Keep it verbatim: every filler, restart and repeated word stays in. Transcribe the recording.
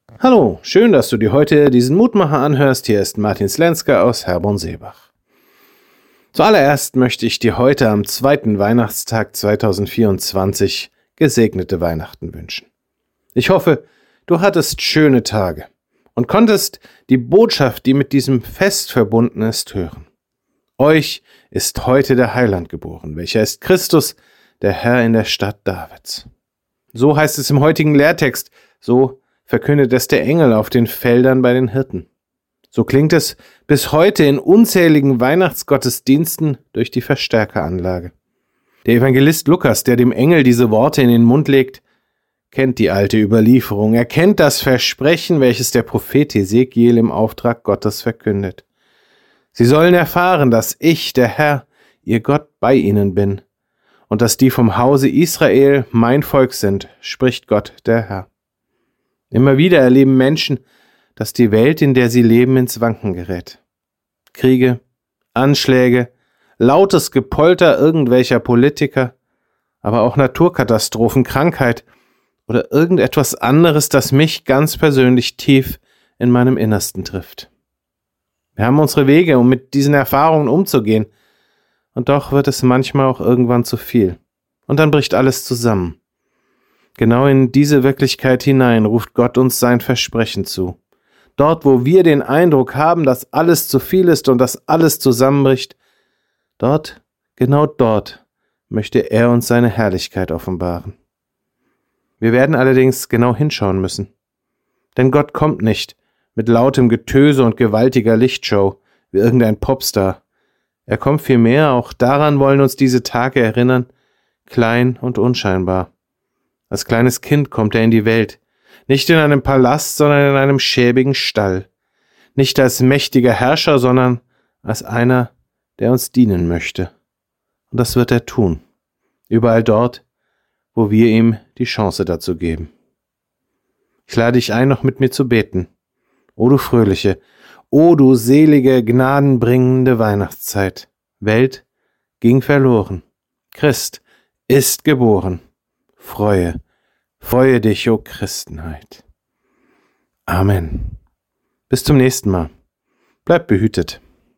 Hallo, schön, dass du dir heute diesen Mutmacher anhörst. Hier ist Martin Slenska aus Herborn-Seebach. Zuallererst möchte ich dir heute am zweiten Weihnachtstag zweitausendvierundzwanzig gesegnete Weihnachten wünschen. Ich hoffe, du hattest schöne Tage und konntest die Botschaft, die mit diesem Fest verbunden ist, hören. Euch ist heute der Heiland geboren, welcher ist Christus, der Herr in der Stadt Davids. So heißt es im heutigen Lehrtext, so verkündet es der Engel auf den Feldern bei den Hirten. So klingt es bis heute in unzähligen Weihnachtsgottesdiensten durch die Verstärkeranlage. Der Evangelist Lukas, der dem Engel diese Worte in den Mund legt, kennt die alte Überlieferung, er kennt das Versprechen, welches der Prophet Hesekiel im Auftrag Gottes verkündet. Sie sollen erfahren, dass ich, der Herr, ihr Gott, bei ihnen bin und dass die vom Hause Israel mein Volk sind, spricht Gott, der Herr. Immer wieder erleben Menschen, dass die Welt, in der sie leben, ins Wanken gerät. Kriege, Anschläge, lautes Gepolter irgendwelcher Politiker, aber auch Naturkatastrophen, Krankheit oder irgendetwas anderes, das mich ganz persönlich tief in meinem Innersten trifft. Wir haben unsere Wege, um mit diesen Erfahrungen umzugehen, und doch wird es manchmal auch irgendwann zu viel. Und dann bricht alles zusammen. Genau in diese Wirklichkeit hinein ruft Gott uns sein Versprechen zu. Dort, wo wir den Eindruck haben, dass alles zu viel ist und dass alles zusammenbricht, dort, genau dort, möchte er uns seine Herrlichkeit offenbaren. Wir werden allerdings genau hinschauen müssen. Denn Gott kommt nicht mit lautem Getöse und gewaltiger Lichtshow wie irgendein Popstar. Er kommt vielmehr, auch daran wollen uns diese Tage erinnern, klein und unscheinbar. Als kleines Kind kommt er in die Welt, nicht in einem Palast, sondern in einem schäbigen Stall, nicht als mächtiger Herrscher, sondern als einer, der uns dienen möchte. Und das wird er tun, überall dort, wo wir ihm die Chance dazu geben. Ich lade dich ein, noch mit mir zu beten. O du fröhliche, o du selige, gnadenbringende Weihnachtszeit. Welt ging verloren. Christ ist geboren. Freue, freue dich, o Christenheit. Amen. Bis zum nächsten Mal. Bleib behütet.